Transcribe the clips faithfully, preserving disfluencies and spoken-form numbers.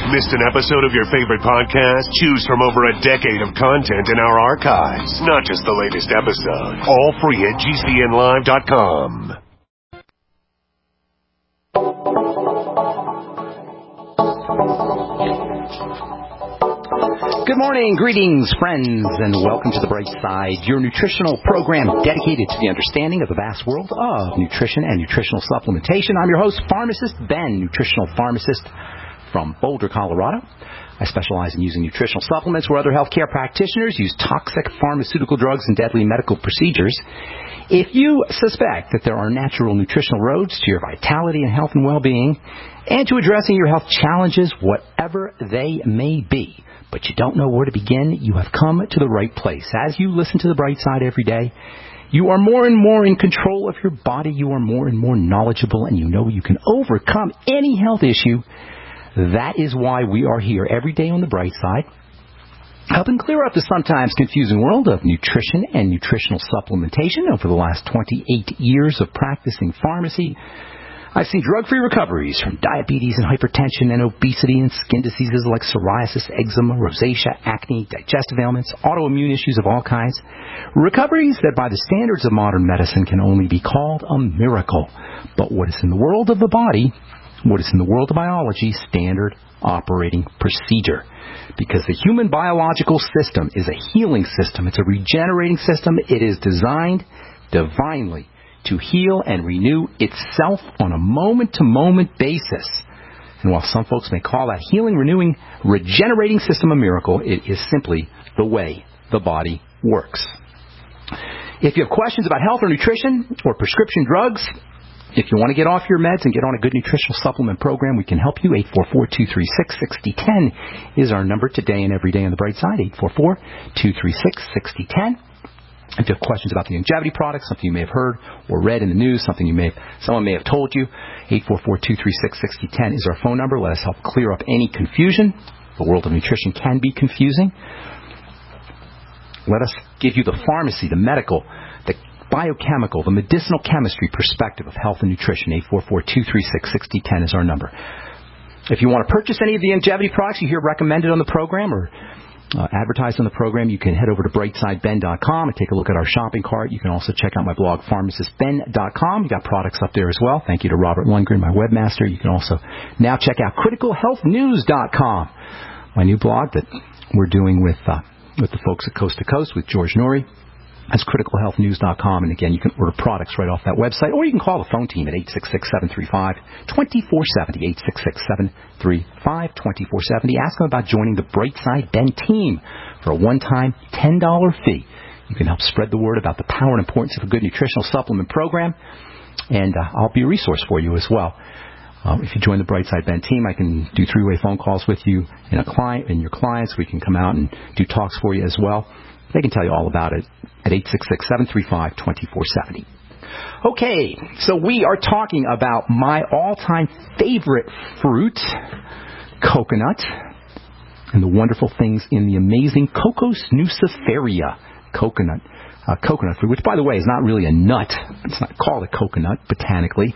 Missed an episode of your favorite podcast? Choose from over a decade of content in our archives, not just the latest episode. All free at G C N live dot com. Good morning, greetings, friends, and welcome to The Bright Side, your nutritional program dedicated to the understanding of the vast world of nutrition and nutritional supplementation. I'm your host, Pharmacist Ben, nutritional pharmacist from Boulder, Colorado. I specialize in using nutritional supplements where other healthcare practitioners use toxic pharmaceutical drugs and deadly medical procedures. If you suspect that there are natural nutritional roads to your vitality and health and well-being, and to addressing your health challenges, whatever they may be, but you don't know where to begin, you have come to the right place. As you listen to The Bright Side every day, you are more and more in control of your body. You are more and more knowledgeable, and you know you can overcome any health issue. That is why we are here every day on The Bright Side, helping clear up the sometimes confusing world of nutrition and nutritional supplementation. Over the last twenty-eight years of practicing pharmacy, I've seen drug-free recoveries from diabetes and hypertension and obesity and skin diseases like psoriasis, eczema, rosacea, acne, digestive ailments, autoimmune issues of all kinds. Recoveries that by the standards of modern medicine can only be called a miracle. But what is in the world of the body, what is in the world of biology, standard operating procedure. Because the human biological system is a healing system. It's a regenerating system. It is designed divinely to heal and renew itself on a moment-to-moment basis. And while some folks may call that healing, renewing, regenerating system a miracle, it is simply the way the body works. If you have questions about health or nutrition or prescription drugs, if you want to get off your meds and get on a good nutritional supplement program, we can help you. eight four four, two three six, six zero one zero is our number today and every day on The Bright Side. eight four four, two three six, six zero one zero. If you have questions about the longevity products, something you may have heard or read in the news, something you may have, someone may have told you, eight four four, two three six, six zero one zero is our phone number. Let us help clear up any confusion. The world of nutrition can be confusing. Let us give you the pharmacy, the medical, the biochemical, the medicinal chemistry perspective of health and nutrition. eight four four, two three six, six zero one zero is our number. If you want to purchase any of the longevity products you hear recommended on the program or Uh, advertised on the program, you can head over to bright side ben dot com and take a look at our shopping cart. You can also check out my blog, pharmacist ben dot com. You got products up there as well. Thank you to Robert Lundgren, my webmaster. You can also now check out critical health news dot com, my new blog that we're doing with uh, with the folks at Coast to Coast with George Noory. That's critical health news dot com, and again, you can order products right off that website, or you can call the phone team at eight six six, seven three five, two four seven zero, eight six six, seven three five, two four seven zero. Ask them about joining the Bright Side Ben team for a one-time ten dollars fee. You can help spread the word about the power and importance of a good nutritional supplement program, and uh, I'll be a resource for you as well. Um, if you join the Bright Side Ben team, I can do three-way phone calls with you and a client and your clients. We can come out and do talks for you as well. They can tell you all about it at eight six six, seven three five, two four seven zero. Okay, so we are talking about my all-time favorite fruit, coconut, and the wonderful things in the amazing Cocos nuciferea coconut, uh, coconut fruit, which, by the way, is not really a nut. It's not called a coconut botanically,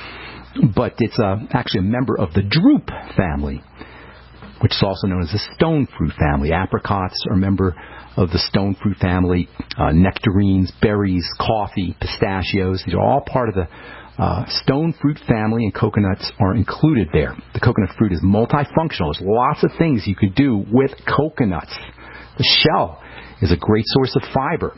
but it's uh, actually a member of the drupe family, which is also known as the stone fruit family. Apricots are a member of the stone fruit family. Uh, nectarines, berries, coffee, pistachios, these are all part of the uh, stone fruit family, and coconuts are included there. The coconut fruit is multifunctional. There's lots of things you could do with coconuts. The shell is a great source of fiber.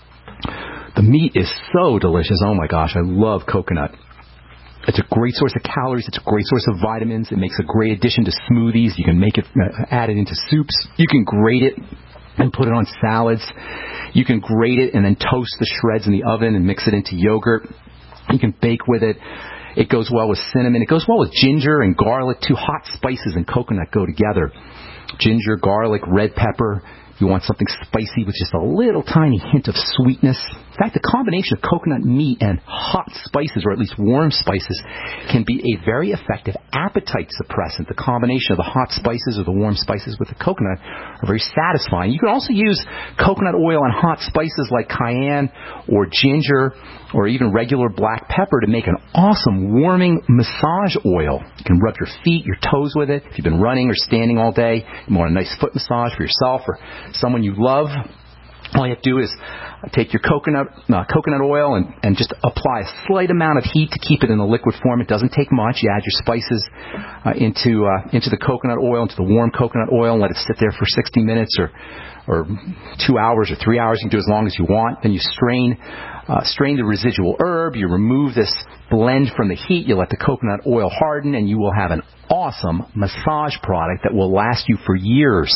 The meat is so delicious. Oh my gosh, I love coconut. It's a great source of calories. It's a great source of vitamins. It makes a great addition to smoothies. You can make it, uh, add it into soups. You can grate it and put it on salads. You can grate it and then toast the shreds in the oven and mix it into yogurt. You can bake with it. It goes well with cinnamon. It goes well with ginger and garlic. Two hot spices and coconut go together. Ginger, garlic, red pepper. If you want something spicy with just a little tiny hint of sweetness, In fact, the combination of coconut meat and hot spices, or at least warm spices, can be a very effective appetite suppressant. The combination of the hot spices or the warm spices with the coconut are very satisfying. You can also use coconut oil and hot spices like cayenne or ginger or even regular black pepper to make an awesome warming massage oil. You can rub your feet, your toes with it. If you've been running or standing all day, you want a nice foot massage for yourself or someone you love. All you have to do is take your coconut uh, coconut oil and, and just apply a slight amount of heat to keep it in a liquid form. It doesn't take much. You add your spices uh, into uh, into the coconut oil, into the warm coconut oil, and let it sit there for sixty minutes or or two hours or three hours. You can do as long as you want. Then you strain uh, strain the residual herb. You remove this blend from the heat. You let the coconut oil harden, and you will have an awesome massage product that will last you for years.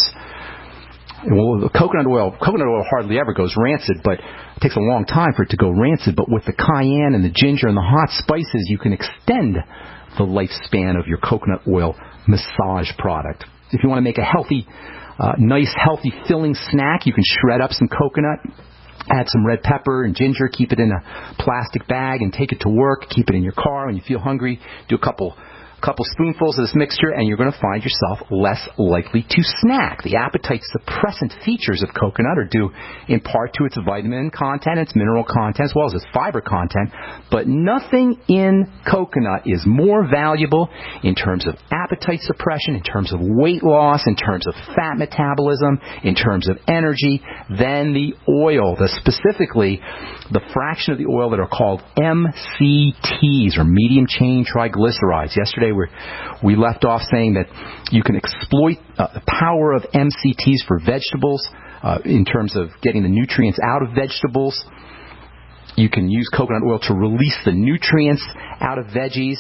Well, the coconut oil, coconut oil hardly ever goes rancid, but it takes a long time for it to go rancid. But with the cayenne and the ginger and the hot spices, you can extend the lifespan of your coconut oil massage product. If you want to make a healthy, uh, nice, healthy, filling snack, you can shred up some coconut, add some red pepper and ginger, keep it in a plastic bag, and take it to work. Keep it in your car when you feel hungry. Do a couple couple spoonfuls of this mixture, and you're going to find yourself less likely to snack. The appetite suppressant features of coconut are due in part to its vitamin content, its mineral content, as well as its fiber content, but nothing in coconut is more valuable in terms of appetite suppression, in terms of weight loss, in terms of fat metabolism, in terms of energy, than the oil, the specifically the fraction of the oil that are called M C Ts, or medium chain triglycerides. Yesterday we we left off saying that you can exploit uh, the power of M C Ts for vegetables uh, in terms of getting the nutrients out of vegetables. You can use coconut oil to release the nutrients out of veggies.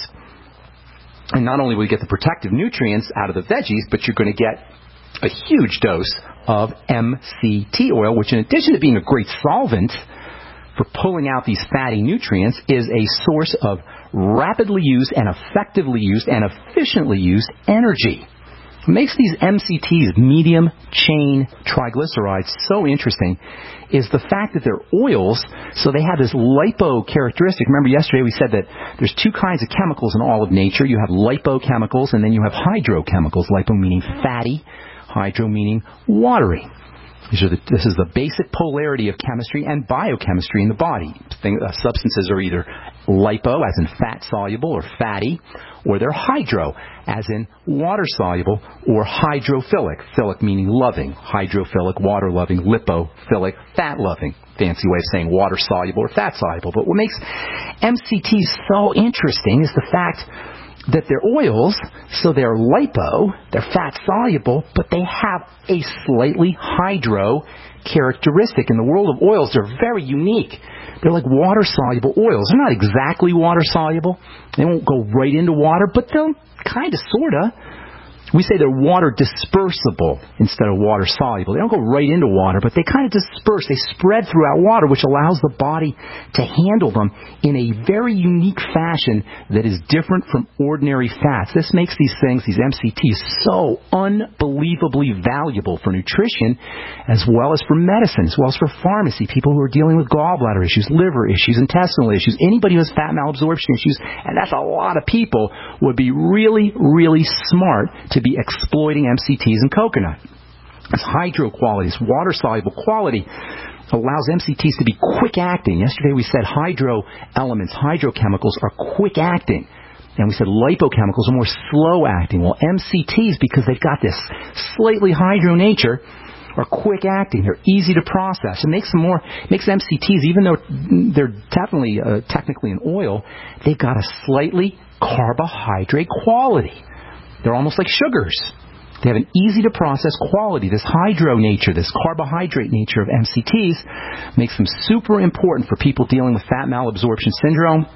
And not only will you get the protective nutrients out of the veggies, but you're going to get a huge dose of M C T oil, which in addition to being a great solvent for pulling out these fatty nutrients, is a source of rapidly used and effectively used and efficiently used energy. What makes these M C Ts, medium chain triglycerides, so interesting is the fact that they're oils, so they have this lipo characteristic. Remember yesterday we said that there's two kinds of chemicals in all of nature. You have lipochemicals and then you have hydrochemicals. Lipo meaning fatty, hydro meaning watery. These are the, this is the basic polarity of chemistry and biochemistry in the body. Thing, uh, substances are either lipo, as in fat-soluble or fatty, or they're hydro, as in water-soluble, or hydrophilic. Philic meaning loving. Hydrophilic, water-loving. Lipophilic, fat-loving. Fancy way of saying water-soluble or fat-soluble. But what makes M C Ts so interesting is the fact that they're oils, so they're lipo, they're fat-soluble, but they have a slightly hydro characteristic. In the world of oils, they're very unique. They're like water-soluble oils. They're not exactly water-soluble. They won't go right into water, but they'll kind of, sort of. We say they're water dispersible instead of water soluble. They don't go right into water, but they kind of disperse. They spread throughout water, which allows the body to handle them in a very unique fashion that is different from ordinary fats. This makes these things, these M C Ts, so unbelievably valuable for nutrition as well as for medicine, as well as for pharmacy, people who are dealing with gallbladder issues, liver issues, intestinal issues, anybody who has fat malabsorption issues, and that's a lot of people, would be really, really smart to be exploiting M C Ts in coconut. Its hydro quality, its water-soluble quality allows M C Ts to be quick-acting. Yesterday we said hydro elements, hydrochemicals are quick-acting. And we said lipochemicals are more slow-acting. Well, M C Ts, because they've got this slightly hydro nature, are quick-acting. They're easy to process. It makes them more, makes M C Ts, even though they're definitely uh, technically an oil, they've got a slightly carbohydrate quality. They're almost like sugars. They have an easy-to-process quality. This hydro nature, this carbohydrate nature of M C Ts makes them super important for people dealing with fat malabsorption syndrome,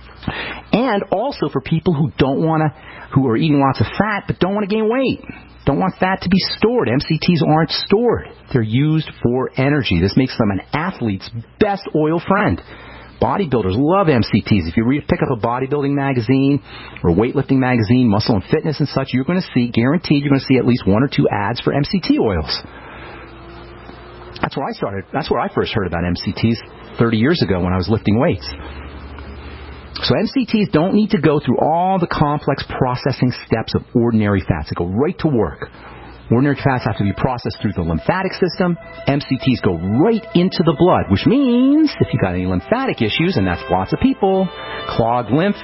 and also for people who don't want to, who are eating lots of fat but don't want to gain weight, don't want fat to be stored. M C Ts aren't stored. They're used for energy. This makes them an athlete's best oil friend. Bodybuilders love M C Ts. If you read, pick up a bodybuilding magazine or weightlifting magazine, Muscle and Fitness and such, you're going to see, guaranteed, you're going to see at least one or two ads for M C T oils. That's That's where I started. That's where I first heard about M C Ts thirty years ago when I was lifting weights. So M C Ts don't need to go through all the complex processing steps of ordinary fats. They go right to work. Ordinary fats have to be processed through the lymphatic system. M C Ts go right into the blood, which means if you got any lymphatic issues, and that's lots of people, clogged lymph,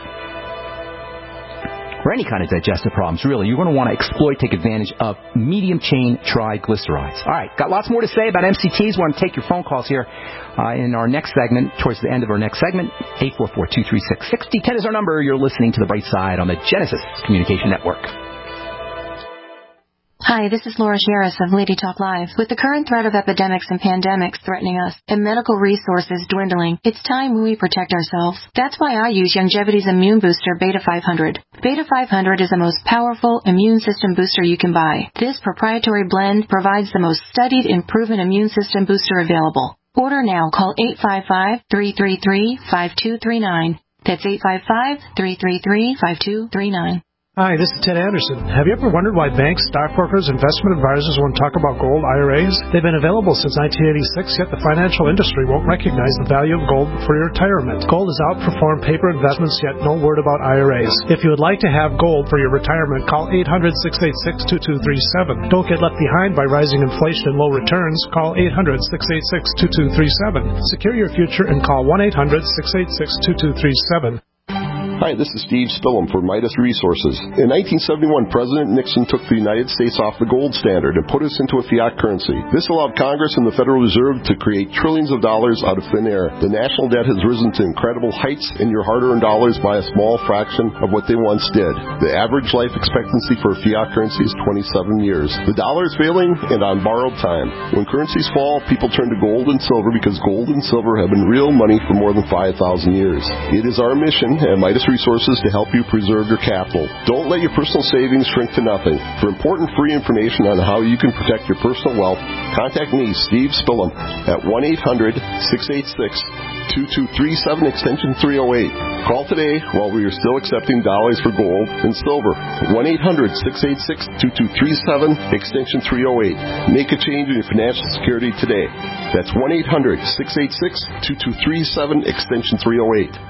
or any kind of digestive problems, really, you're going to want to exploit, take advantage of medium-chain triglycerides. All right, got lots more to say about M C Ts. We want to take your phone calls here uh, in our next segment, towards the end of our next segment. eight four four, two three six, six zero one zero is our number. You're listening to The Bright Side on the Genesis Communication Network. Hi, this is Laura Sherris of Lady Talk Live. With the current threat of epidemics and pandemics threatening us and medical resources dwindling, it's time we protect ourselves. That's why I use Youngevity's immune booster Beta five hundred. Beta five hundred is the most powerful immune system booster you can buy. This proprietary blend provides the most studied and proven immune system booster available. Order now. Call eight five five, three three three, five two three nine. That's eight five five, three three three, five two three nine. Hi, this is Ted Anderson. Have you ever wondered why banks, stockbrokers, investment advisors won't talk about gold I R As? They've been available since nineteen eighty-six, yet the financial industry won't recognize the value of gold for your retirement. Gold has outperformed paper investments, yet no word about I R As. If you would like to have gold for your retirement, call eight hundred, six eight six, two two three seven. Don't get left behind by rising inflation and low returns. Call eight hundred, six eight six, two two three seven. Secure your future and call one eight hundred, six eight six, two two three seven. Hi, this is Steve Spillum for Midas Resources. In nineteen seventy-one, President Nixon took the United States off the gold standard and put us into a fiat currency. This allowed Congress and the Federal Reserve to create trillions of dollars out of thin air. The national debt has risen to incredible heights, and your hard-earned dollars buy a small fraction of what they once did. The average life expectancy for a fiat currency is twenty-seven years. The dollar is failing and on borrowed time. When currencies fall, people turn to gold and silver because gold and silver have been real money for more than five thousand years. It is our mission at Midas Resources to help you preserve your capital. Don't let your personal savings shrink to nothing. For important free information on how you can protect your personal wealth, contact me, Steve Spillum, at one eight hundred, six eight six, two two three seven, extension three oh eight. Call today while we are still accepting dollars for gold and silver. one eight hundred, six eight six, two two three seven, extension three oh eight. Make a change in your financial security today. That's one eight hundred, six eight six, two two three seven, extension three oh eight.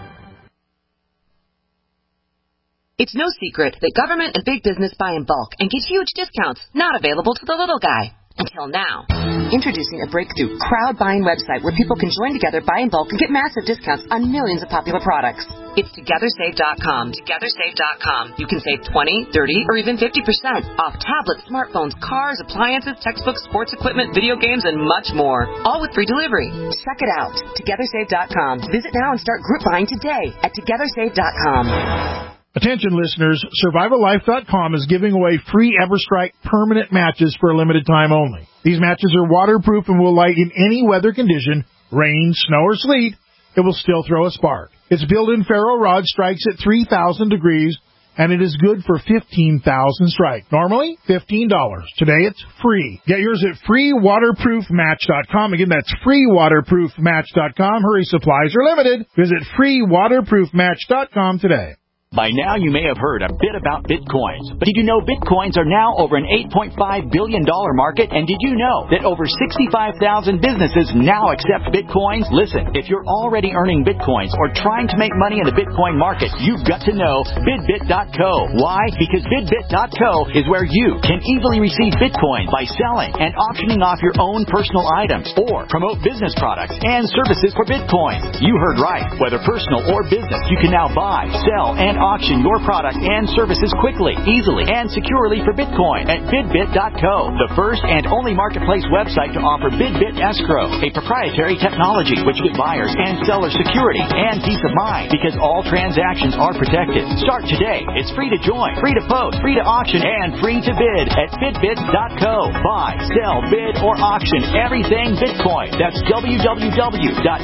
It's no secret that government and big business buy in bulk and get huge discounts not available to the little guy. Until now. Introducing a breakthrough crowd buying website where people can join together, buy in bulk, and get massive discounts on millions of popular products. It's together save dot com. together save dot com. You can save twenty, thirty, or even fifty percent off tablets, smartphones, cars, appliances, textbooks, sports equipment, video games, and much more. All with free delivery. Check it out. together save dot com. Visit now and start group buying today at together save dot com. Attention listeners, survival life dot com is giving away free EverStrike permanent matches for a limited time only. These matches are waterproof and will light in any weather condition, rain, snow, or sleet. It will still throw a spark. Its built-in ferro rod strikes at three thousand degrees, and it is good for fifteen thousand strike. Normally, fifteen dollars. Today, it's free. Get yours at free waterproof match dot com. Again, that's free waterproof match dot com. Hurry, supplies are limited. Visit free waterproof match dot com today. By now, you may have heard a bit about Bitcoins. But did you know Bitcoins are now over an eight point five billion dollars market? And did you know that over sixty-five thousand businesses now accept Bitcoins? Listen, if you're already earning Bitcoins or trying to make money in the Bitcoin market, you've got to know bidbit dot co. Why? Because bidbit dot co is where you can easily receive Bitcoin by selling and auctioning off your own personal items or promote business products and services for Bitcoins. You heard right. Whether personal or business, you can now buy, sell, and auction your product and services quickly, easily, and securely for Bitcoin at bidbit dot co, the first and only marketplace website to offer BidBit Escrow, a proprietary technology which gives buyers and sellers security and peace of mind because all transactions are protected. Start today. It's free to join, free to post, free to auction, and free to bid at bidbit dot co. Buy, sell, bid, or auction everything Bitcoin. That's w w w dot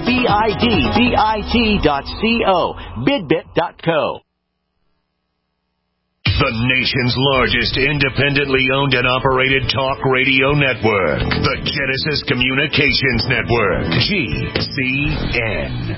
bidbit dot co, bidbit dot co. The nation's largest independently owned and operated talk radio network. The Genesis Communications Network. G C N.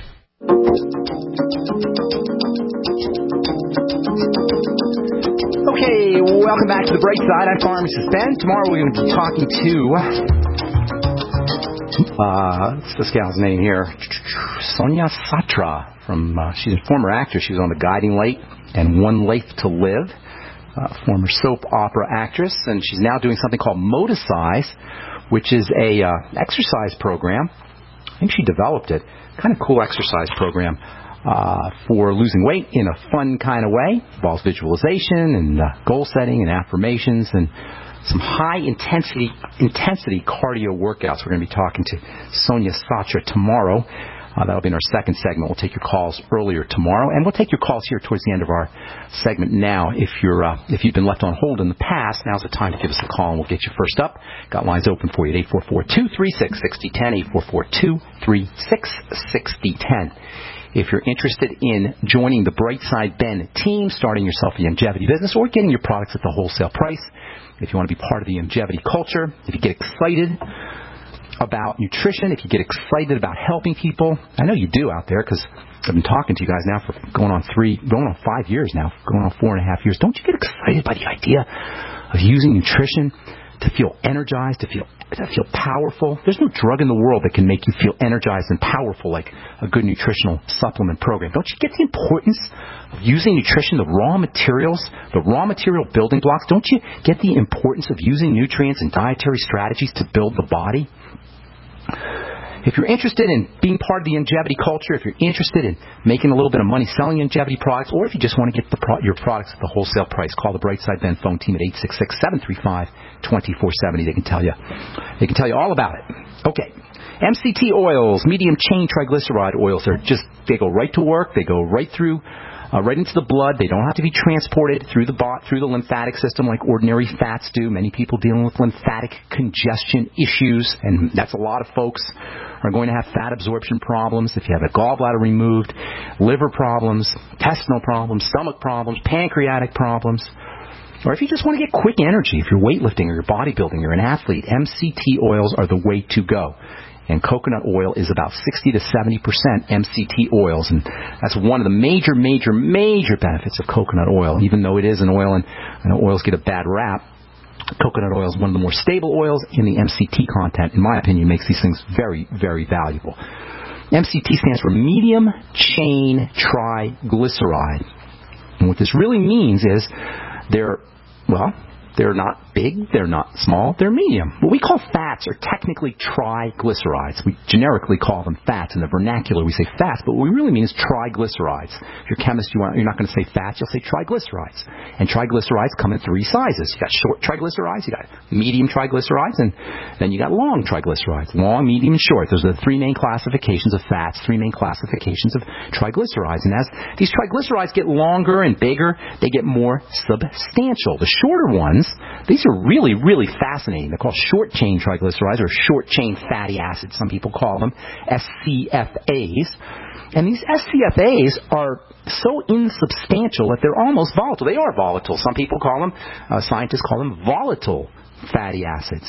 Okay, welcome back to The Bright Side. I'm Pharmacist Ben. Tomorrow we're going to be talking to Uh, what's this gal's name here? Sonia Satra. From uh, she's a former actress. She was on The Guiding Light and One Life to Live. Uh, former soap opera actress, and she's now doing something called Moticize, which is a uh, exercise program. I think she developed it. Kind of cool exercise program uh, for losing weight in a fun kind of way. Involves visualization and uh, goal setting and affirmations and some high intensity intensity cardio workouts. We're going to be talking to Sonia Satra tomorrow. Uh, that'll be in our second segment. We'll take your calls earlier tomorrow, and we'll take your calls here towards the end of our segment now. If you're uh, if you've been left on hold in the past, now's the time to give us a call, and we'll get you first up. Got lines open for you at eight four four, two three six, six zero one zero, eight four four, two three six, six zero one zero. If you're interested in joining the Brightside Ben team, starting yourself a longevity business, or getting your products at the wholesale price, if you want to be part of the longevity culture, if you get excited about nutrition, if you get excited about helping people, I know you do out there because I've been talking to you guys now for going on three, going on five years now, going on four and a half years. Don't you get excited by the idea of using nutrition to feel energized, to feel to feel powerful? There's no drug in the world that can make you feel energized and powerful like a good nutritional supplement program. Don't you get the importance of using nutrition, the raw materials, the raw material building blocks? Don't you get the importance of using nutrients and dietary strategies to build the body? If you're interested in being part of the longevity culture, if you're interested in making a little bit of money selling longevity products, or if you just want to get the pro- your products at the wholesale price, call the Brightside Ben phone team at eight six six, seven three five, two four seven zero. They can tell you. They can tell you all about it. Okay. M C T oils, medium chain triglyceride oils, are just, they go right to work. They go right through, uh, right into the blood. They don't have to be transported through the bot, through the lymphatic system like ordinary fats do. Many people dealing with lymphatic congestion issues, and that's a lot of folks, are going to have fat absorption problems. If you have a gallbladder removed, liver problems, intestinal problems, stomach problems, pancreatic problems, or if you just want to get quick energy, if you're weightlifting or you're bodybuilding, you're an athlete, M C T oils are the way to go. And coconut oil is about sixty to seventy percent M C T oils, and that's one of the major, major, major benefits of coconut oil. Even though it is an oil, and I know oils get a bad rap, coconut oil is one of the more stable oils in the M C T content, in my opinion, makes these things very, very valuable. M C T stands for medium chain triglyceride. And what this really means is they're, well, they're not big, they're not small, they're medium. What we call fats are technically triglycerides. We generically call them fats. In the vernacular, we say fats, but what we really mean is triglycerides. If you're a chemist, you aren't, you're not going to say fats, you'll say triglycerides. And triglycerides come in three sizes. You got short triglycerides, you got medium triglycerides, and then you got long triglycerides. Long, medium, and short. Those are the three main classifications of fats, three main classifications of triglycerides. And as these triglycerides get longer and bigger, they get more substantial. The shorter ones, these are really, really fascinating. They're called short-chain triglycerides, or short-chain fatty acids. Some people call them S C F As. And these S C F As are so insubstantial that they're almost volatile. They are volatile. Some people call them, uh, scientists call them volatile fatty acids.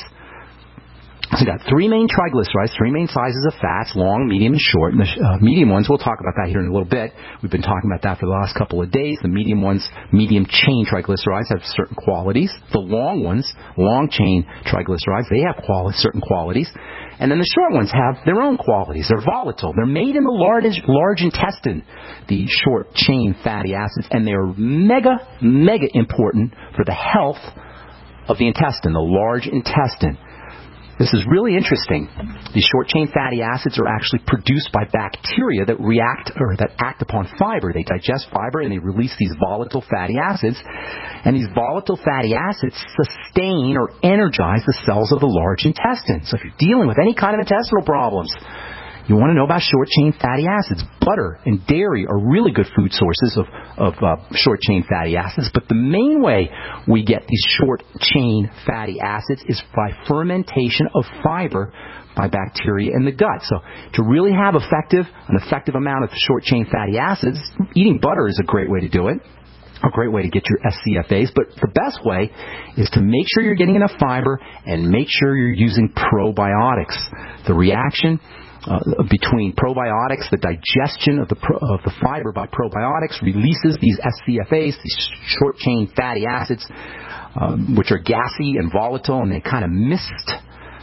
So you've got three main triglycerides, three main sizes of fats, long, medium, and short. And the uh, medium ones, we'll talk about that here in a little bit. We've been talking about that for the last couple of days. The medium ones, medium chain triglycerides, have certain qualities. The long ones, long chain triglycerides, they have quali- certain qualities. And then the short ones have their own qualities. They're volatile. They're made in the large, large intestine, the short chain fatty acids, and they're mega, mega important for the health of the intestine, the large intestine. This is really interesting. These short-chain fatty acids are actually produced by bacteria that react or that act upon fiber. They digest fiber and they release these volatile fatty acids. And these volatile fatty acids sustain or energize the cells of the large intestine. So if you're dealing with any kind of intestinal problems, you want to know about short-chain fatty acids. Butter and dairy are really good food sources of, of uh, short-chain fatty acids, but the main way we get these short-chain fatty acids is by fermentation of fiber by bacteria in the gut. So to really have effective, an effective amount of short-chain fatty acids, eating butter is a great way to do it. A great way to get your S C F As, but the best way is to make sure you're getting enough fiber and make sure you're using probiotics. The reaction Uh, between probiotics, the digestion of the pro, of the fiber by probiotics releases these S C F As, these short-chain fatty acids, um, which are gassy and volatile, and they kind of mist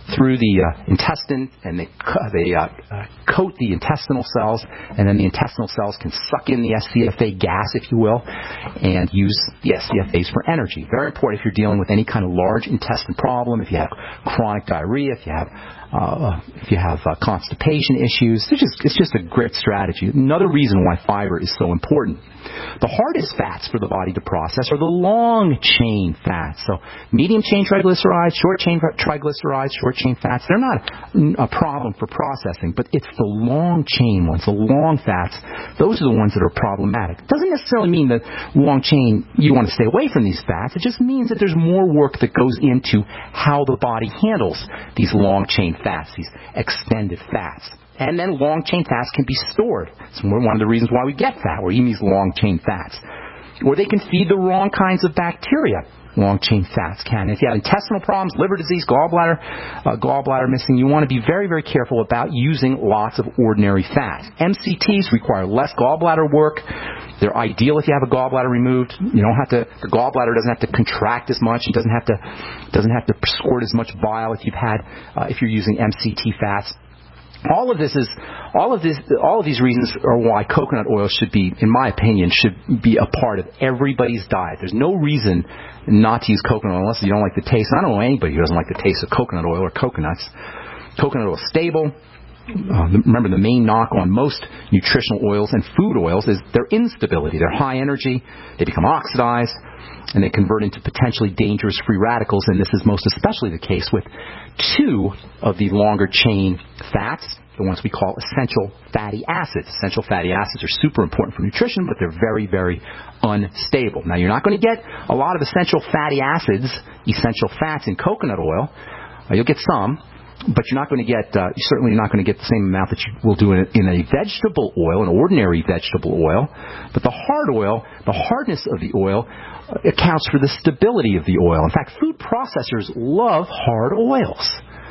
through the uh, intestine, and they they uh, uh, coat the intestinal cells, and then the intestinal cells can suck in the S C F A gas, if you will, and use the S C F As for energy. Very important if you're dealing with any kind of large intestine problem, if you have chronic diarrhea, if you have uh, if you have uh, constipation issues. It's just, it's just a great strategy. Another reason why fiber is so important. The hardest fats for the body to process are the long-chain fats. So medium-chain triglycerides, short-chain triglycerides, short-chain fats, they're not a problem for processing, but it's the long-chain ones, the long fats. Those are the ones that are problematic. It doesn't necessarily mean that long-chain, you want to stay away from these fats. It just means that there's more work that goes into how the body handles these long-chain fats, these extended fats. And then long-chain fats can be stored. It's one of the reasons why we get fat. We're eating these long-chain fats. Or they can feed the wrong kinds of bacteria. Long-chain fats can. If you have intestinal problems, liver disease, gallbladder, uh, gallbladder missing, you want to be very, very careful about using lots of ordinary fats. M C Ts require less gallbladder work. They're ideal if you have a gallbladder removed. You don't have to. The gallbladder doesn't have to contract as much. It doesn't have to. Doesn't have to squirt as much bile if you've had. Uh, if you're using M C T fats. All of this is, all of this, all of these reasons are why coconut oil should be, in my opinion, should be a part of everybody's diet. There's no reason not to use coconut oil unless you don't like the taste. I don't know anybody who doesn't like the taste of coconut oil or coconuts. Coconut oil is stable. Uh, remember, the main knock on most nutritional oils and food oils is their instability. They're high energy, they become oxidized, and they convert into potentially dangerous free radicals, and this is most especially the case with two of the longer chain fats, the ones we call essential fatty acids. Essential fatty acids are super important for nutrition, but they're very, very unstable. Now, you're not going to get a lot of essential fatty acids, essential fats in coconut oil. Uh, you'll get some, but you're not going to get, uh, you're certainly not going to get the same amount that you will do in a, in a vegetable oil, an ordinary vegetable oil. But the hard oil, the hardness of the oil, uh, accounts for the stability of the oil. In fact, food processors love hard oils.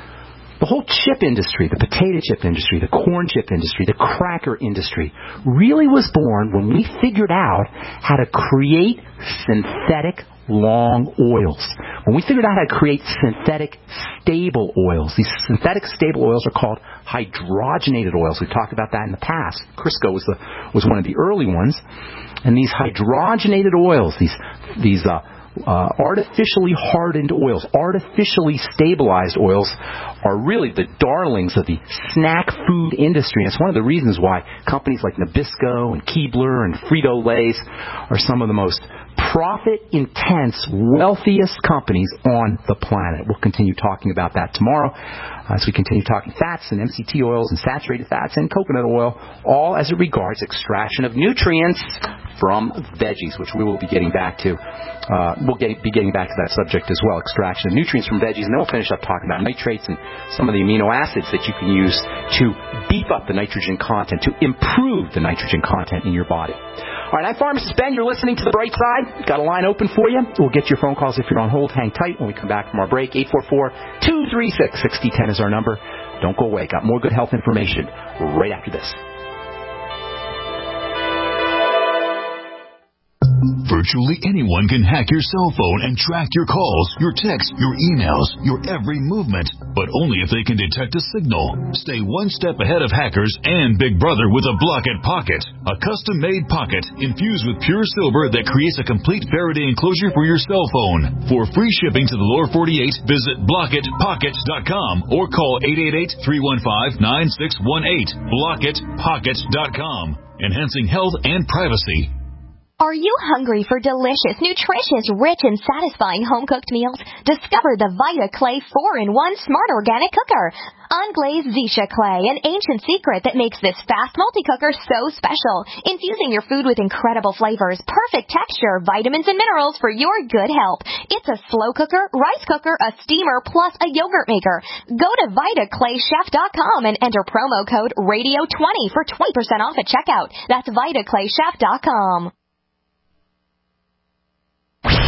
The whole chip industry, the potato chip industry, the corn chip industry, the cracker industry, really was born when we figured out how to create synthetic long oils. When we figured out how to create synthetic stable oils, these synthetic stable oils are called hydrogenated oils. We've talked about that in the past. Crisco was the was one of the early ones. And these hydrogenated oils, these these uh, uh, artificially hardened oils, artificially stabilized oils, are really the darlings of the snack food industry. And it's one of the reasons why companies like Nabisco and Keebler and Frito-Lay's are some of the most profit-intense, wealthiest companies on the planet. We'll continue talking about that tomorrow as we continue talking fats and M C T oils and saturated fats and coconut oil, all as it regards extraction of nutrients from veggies, which we will be getting back to. Uh, we'll get, be getting back to that subject as well, extraction of nutrients from veggies, and then we'll finish up talking about nitrates and some of the amino acids that you can use to beef up the nitrogen content, to improve the nitrogen content in your body. All right, I'm Pharmacist Ben. You're listening to The Bright Side. Got a line open for you. We'll get your phone calls if you're on hold. Hang tight when we come back from our break. eight four four, two three six, six zero one zero is our number. Don't go away. Got more good health information right after this. Virtually anyone can hack your cell phone and track your calls, your texts, your emails, your every movement, but only if they can detect a signal. Stay one step ahead of hackers and Big Brother with a Block-It Pocket, a custom-made pocket infused with pure silver that creates a complete Faraday enclosure for your cell phone. For free shipping to the lower forty-eight, visit block it pocket dot com or call eight eight eight, three one five, nine six one eight. block it pocket dot com, enhancing health and privacy. Are you hungry for delicious, nutritious, rich, and satisfying home-cooked meals? Discover the Vita Clay four in one Smart Organic Cooker. Unglazed Zisha Clay, an ancient secret that makes this fast multi-cooker so special. Infusing your food with incredible flavors, perfect texture, vitamins, and minerals for your good health. It's a slow cooker, rice cooker, a steamer, plus a yogurt maker. Go to vita clay chef dot com and enter promo code radio twenty for twenty percent off at checkout. That's vita clay chef dot com.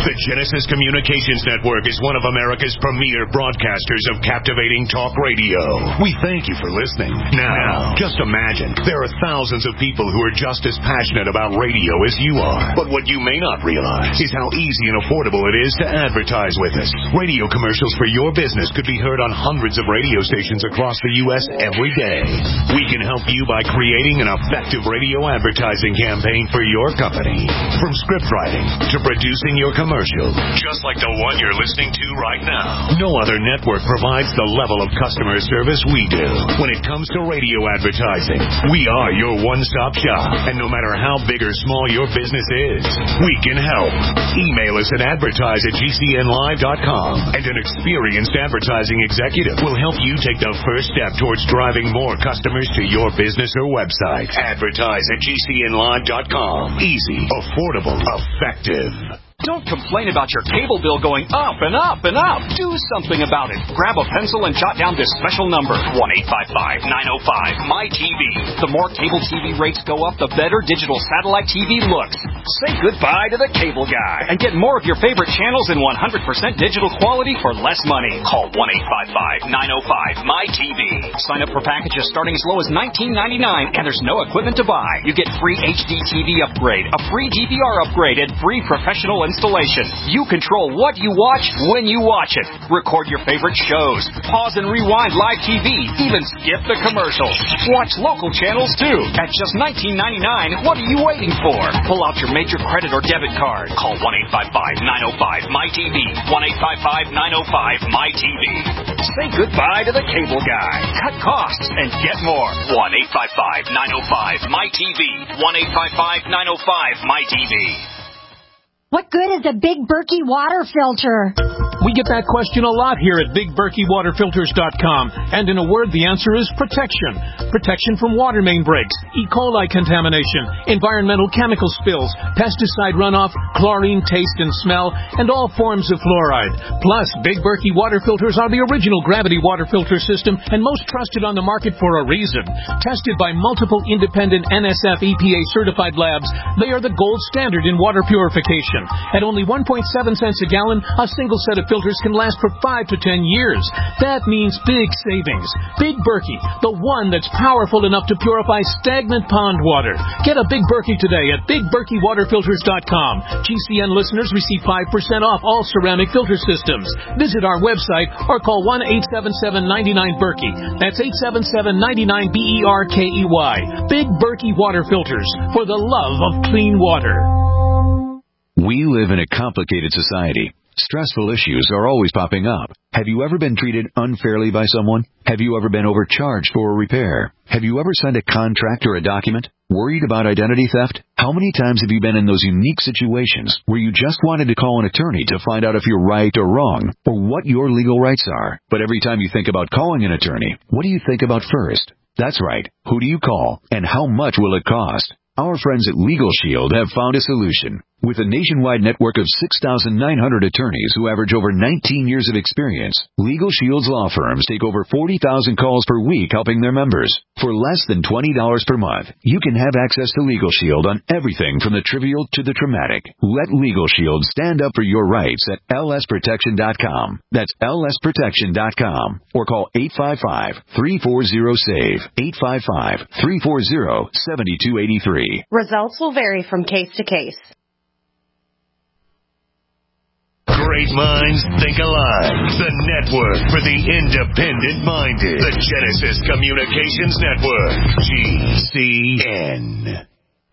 The Genesis Communications Network is one of America's premier broadcasters of captivating talk radio. We thank you for listening. Now, just imagine, there are thousands of people who are just as passionate about radio as you are. But what you may not realize is how easy and affordable it is to advertise with us. Radio commercials for your business could be heard on hundreds of radio stations across the U S every day. We can help you by creating an effective radio advertising campaign for your company. From script writing to producing your commercial, just like the one you're listening to right now. No other network provides the level of customer service we do. When it comes to radio advertising, we are your one-stop shop. And no matter how big or small your business is, we can help. Email us at advertise at G C N live dot com, and an experienced advertising executive will help you take the first step towards driving more customers to your business or website. Advertise at G C N live dot com. Easy, affordable, effective. Don't complain about your cable bill going up and up and up. Do something about it. Grab a pencil and jot down this special number, one eight five five, nine oh five, M Y T V. The more cable T V rates go up, the better digital satellite T V looks. Say goodbye to the cable guy and get more of your favorite channels in one hundred percent digital quality for less money. Call one eight five five, nine oh five, M Y T V. Sign up for packages starting as low as nineteen ninety-nine, and there's no equipment to buy. You get free H D T V upgrade, a free D V R upgrade, and free professional installation. You control what you watch when you watch it. Record your favorite shows. Pause and rewind live T V. Even skip the commercials. Watch local channels too. At just nineteen ninety-nine, what are you waiting for? Pull out your major credit or debit card. Call one eight five five, nine oh five, M Y T V. one eight five five, nine oh five, M Y T V. Say goodbye to the cable guy. Cut costs and get more. one eight five five, nine oh five, M Y T V. one eight five five, nine oh five, M Y T V. What good is a Big Berkey water filter? We get that question a lot here at Big Berkey Water Filters dot com. And in a word, the answer is protection. Protection from water main breaks, E. coli contamination, environmental chemical spills, pesticide runoff, chlorine taste and smell, and all forms of fluoride. Plus, Big Berkey water filters are the original gravity water filter system and most trusted on the market for a reason. Tested by multiple independent N S F E P A certified labs, they are the gold standard in water purification. At only one point seven cents a gallon, a single set of filters can last for five to ten years. That means big savings. Big Berkey, the one that's powerful enough to purify stagnant pond water. Get a Big Berkey today at Big Berkey Water Filters dot com. G C N listeners receive five percent off all ceramic filter systems. Visit our website or call one eight seven seven, nine nine, Berkey. That's eight seven seven, nine nine, B E R K E Y. Big Berkey Water Filters, for the love of clean water. We live in a complicated society. Stressful issues are always popping up. Have you ever been treated unfairly by someone? Have you ever been overcharged for a repair? Have you ever signed a contract or a document? Worried about identity theft? How many times have you been in those unique situations where you just wanted to call an attorney to find out if you're right or wrong, or what your legal rights are? But every time you think about calling an attorney, what do you think about first? That's right. Who do you call, and how much will it cost? Our friends at Legal Shield have found a solution. With a nationwide network of six thousand nine hundred attorneys who average over nineteen years of experience, Legal Shield's law firms take over forty thousand calls per week helping their members. For less than twenty dollars per month, you can have access to Legal Shield on everything from the trivial to the traumatic. Let Legal Shield stand up for your rights at L S protection dot com. That's L S protection dot com. Or call eight five five, three four zero, S A V E, eight five five, three four zero, seven two eight three. Results will vary from case to case. Great minds think alike. The network for the independent-minded. The Genesis Communications Network. G C N.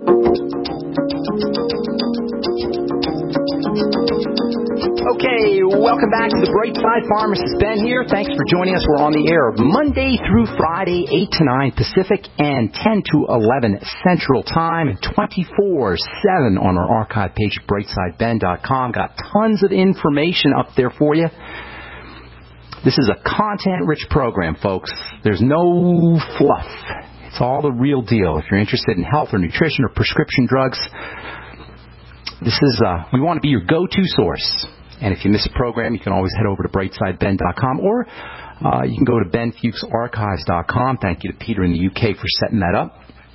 Okay, welcome back to the Bright Side. Pharmacist Ben here. Thanks for joining us. We're on the air Monday through Friday, eight to nine Pacific and ten to eleven Central Time, and twenty-four seven on our archive page at bright side ben dot com. Got tons of information up there for you. This is a content-rich program, folks. There's no fluff. It's all the real deal. If you're interested in health or nutrition or prescription drugs, this is, uh, we want to be your go-to source. And if you miss a program, you can always head over to bright side ben dot com, or uh, you can go to ben fuchs archives dot com. Thank you to Peter in the U K for setting that up.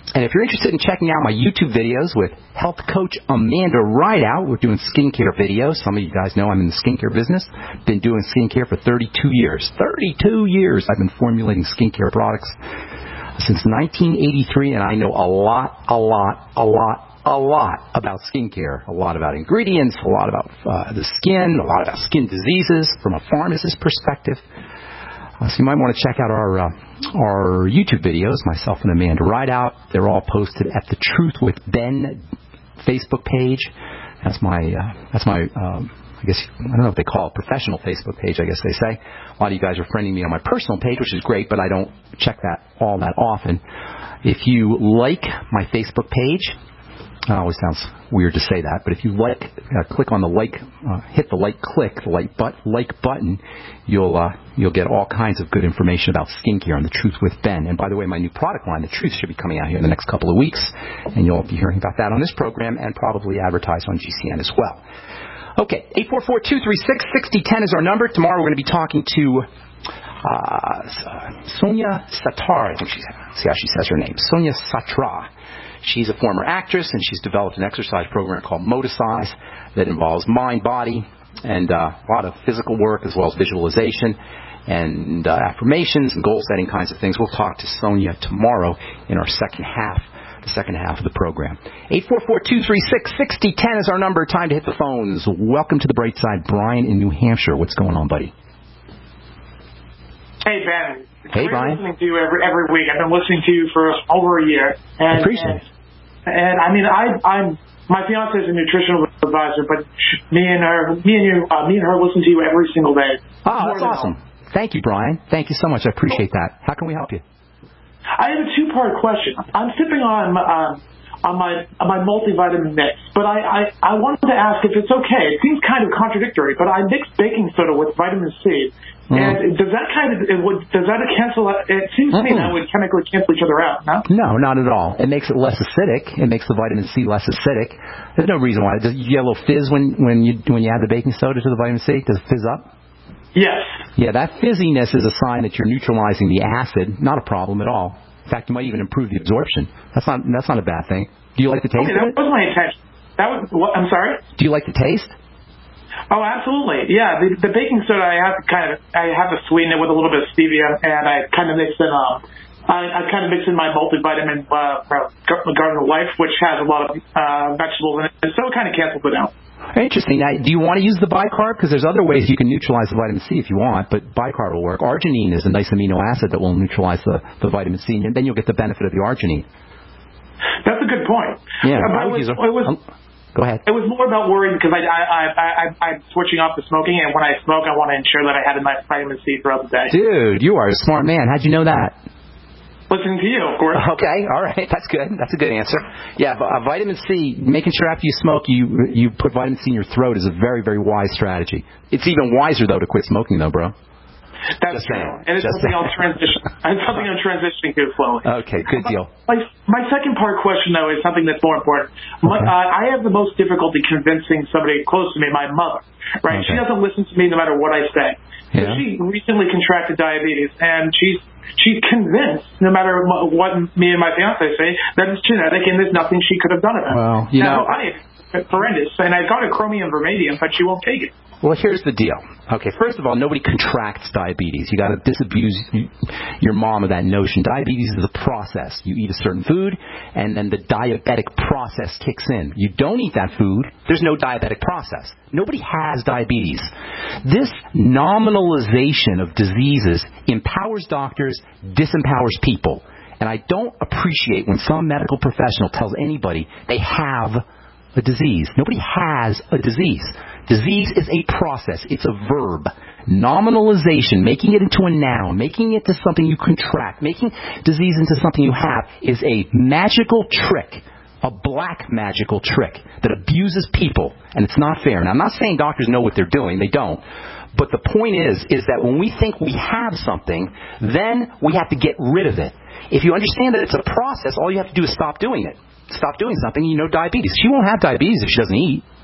And if you're interested in checking out my YouTube videos with health coach Amanda Rideout, we're doing skincare videos. Some of you guys know I'm in the skincare business. Been doing skincare for thirty-two years. thirty-two years I've been formulating skincare products since nineteen eighty-three, and I know a lot, a lot, a lot, a lot about skincare. A lot about ingredients, a lot about uh, the skin, a lot about skin diseases from a pharmacist perspective. Uh, so you might want to check out our uh, our YouTube videos, myself and Amanda Rideout. They're all posted at the Truth with Ben Facebook page. That's my uh, that's my um, I guess I don't know if they call it professional Facebook page. I guess they say. A lot of you guys are friending me on my personal page, which is great, but I don't check that all that often. If you like my Facebook page. It always sounds weird to say that, but if you like, uh, click on the like, uh, hit the like click, the like, but, like button, you'll uh, you'll get all kinds of good information about skincare and The Truth with Ben. And by the way, my new product line, The Truth, should be coming out here in the next couple of weeks, and you'll be hearing about that on this program and probably advertised on G C N as well. Okay, eight four four, two three six, six zero one zero is our number. Tomorrow we're going to be talking to uh, Sonia Satar. I think she's, see how she says her name, Sonia Satra. She's a former actress, and she's developed an exercise program called Moticize that involves mind, body, and uh, a lot of physical work as well as visualization and uh, affirmations and goal-setting kinds of things. We'll talk to Sonia tomorrow in our second half, the second half of the program. eight four four, two three six, six zero one zero is our number. Time to hit the phones. Welcome to the bright side. Brian in New Hampshire. What's going on, buddy? Hey, Ben. Hey, We're Brian. listening to you every every week. I've been listening to you for over a year. And, I appreciate and, it. And I mean, I, I'm my fiance is a nutritional advisor, but me and her, me and you, uh, me and her listen to you every single day. Oh, that's awesome. Thank you, Brian. Thank you so much. I appreciate that. How can we help you? I have a two-part question. I'm sipping on um, on my on my multivitamin mix, but I, I I wanted to ask if it's okay. It seems kind of contradictory, but I mix baking soda with vitamin C. Mm. And does that kind of, it would, does that cancel, it seems to me that would chemically cancel each other out, no? No, not at all. It makes it less acidic. It makes the vitamin C less acidic. There's no reason why. Does you get a little fizz when, when you when you add the baking soda to the vitamin C? Does it fizz up? Yes. Yeah, that fizziness is a sign that you're neutralizing the acid. Not a problem at all. In fact, you might even improve the absorption. That's not that's not a bad thing. Do you like the taste okay, of it? That was my intention. That was, what, I'm sorry? Do you like the taste? Oh, absolutely. Yeah, the, the baking soda, I have to kind of, I have to sweeten it with a little bit of stevia, and I kind of mix in, um, I, I kind of mix in my multivitamin, uh, Garden of Life, which has a lot of uh, vegetables in it, so it kind of cancels it out. Interesting. Now, do you want to use the bicarb? Because there's other ways you can neutralize the vitamin C if you want, but bicarb will work. Arginine is a nice amino acid that will neutralize the, the vitamin C, and then you'll get the benefit of the arginine. That's a good point. Yeah. Uh, but it was, it was, Go ahead. It was more about worrying because I, I, I, I, I'm switching off the smoking, and when I smoke, I want to ensure that I had enough vitamin C throughout the day. Dude, you are a smart man. How'd you know that? Listening to you, of course. Okay, all right. That's good. That's a good answer. Yeah, uh, vitamin C, making sure after you smoke you you put vitamin C in your throat is a very, very wise strategy. It's even wiser, though, to quit smoking, though, bro. That's true. And it's something I'll transition. It's something I'm transitioning to slowly. Okay, good deal. My, my second part question, though, is something that's more important. My, okay. uh, I have the most difficulty convincing somebody close to me, my mother. Right? Okay. She doesn't listen to me no matter what I say. Yeah. So she recently contracted diabetes, and she's she's convinced, no matter what me and my fiance say, that it's genetic and there's nothing she could have done about it. Well, you now, know, I, it's horrendous, and I got a chromium vanadium, but she won't take it. Well, here's the deal. Okay, first of all, nobody contracts diabetes. You got to disabuse your mom of that notion. Diabetes is a process. You eat a certain food, and then the diabetic process kicks in. You don't eat that food, there's no diabetic process. Nobody has diabetes. This nominalization of diseases empowers doctors, disempowers people. And I don't appreciate when some medical professional tells anybody they have a disease. Nobody has a disease. Disease is a process. It's a verb. Nominalization, making it into a noun, making it to something you contract, making disease into something you have is a magical trick, a black magical trick that abuses people, and it's not fair. And I'm not saying doctors know what they're doing. They don't. But the point is, is that when we think we have something, then we have to get rid of it. If you understand that it's a process, all you have to do is stop doing it. Stop doing something, you know diabetes. She won't have diabetes if she doesn't eat.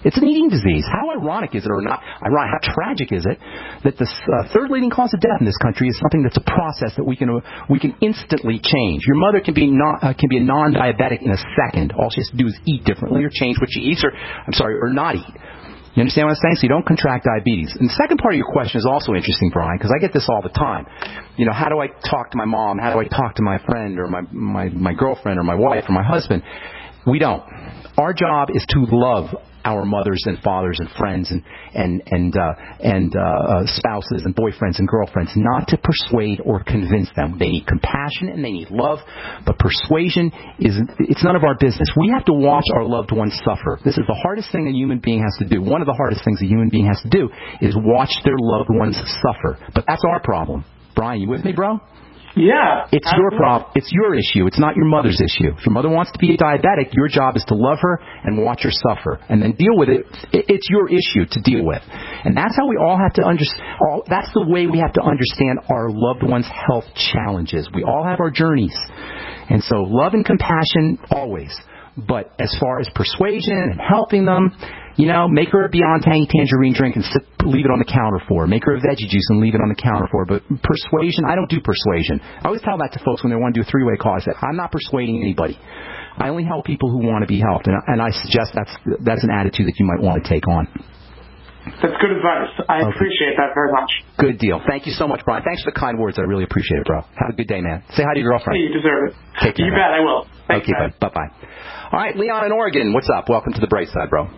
It's an eating disease. How ironic is it, or not ironic, how tragic is it that the uh, third leading cause of death in this country is something that's a process that we can uh, we can instantly change. Your mother can be not, uh, can be a non-diabetic in a second. All she has to do is eat differently or change what she eats, or I'm sorry, or not eat. You understand what I'm saying? So you don't contract diabetes. And the second part of your question is also interesting, Brian, because I get this all the time. You know, how do I talk to my mom? How do I talk to my friend or my, my, my girlfriend or my wife or my husband? We don't. Our job is to love our mothers and fathers and friends and and and uh, and uh, uh, spouses and boyfriends and girlfriends, not to persuade or convince them. They need compassion and they need love, but persuasion is it's none of our business. We have to watch our loved ones suffer. This is the hardest thing a human being has to do. One of the hardest things a human being has to do is watch their loved ones suffer. But that's our problem. Brian, you with me, bro? Yeah. It's absolutely. your problem. It's your issue. It's not your mother's issue. If your mother wants to be a diabetic, your job is to love her and watch her suffer, and then deal with it. It's your issue to deal with, and that's how we all have to understand. That's the way we have to understand our loved ones' health challenges. We all have our journeys, and so love and compassion always. But as far as persuasion and helping them, you know, make her a Beyond Tangy Tangerine drink and sit, leave it on the counter for her. Make her a veggie juice and leave it on the counter for her. But persuasion, I don't do persuasion. I always tell that to folks when they want to do a three-way call. I say, I'm not persuading anybody. I only help people who want to be helped. And, and I suggest that's that's an attitude that you might want to take on. That's good advice. I okay. appreciate that very much. Good deal. Thank you so much, Brian. Thanks for the kind words. I really appreciate it, bro. Have a good day, man. Say hi to your girlfriend. Hey, you deserve it. Take care. You bet I will. Thanks, okay, man. bud. Bye-bye. All right, Leon in Oregon. What's up? Welcome to the bright side, bro.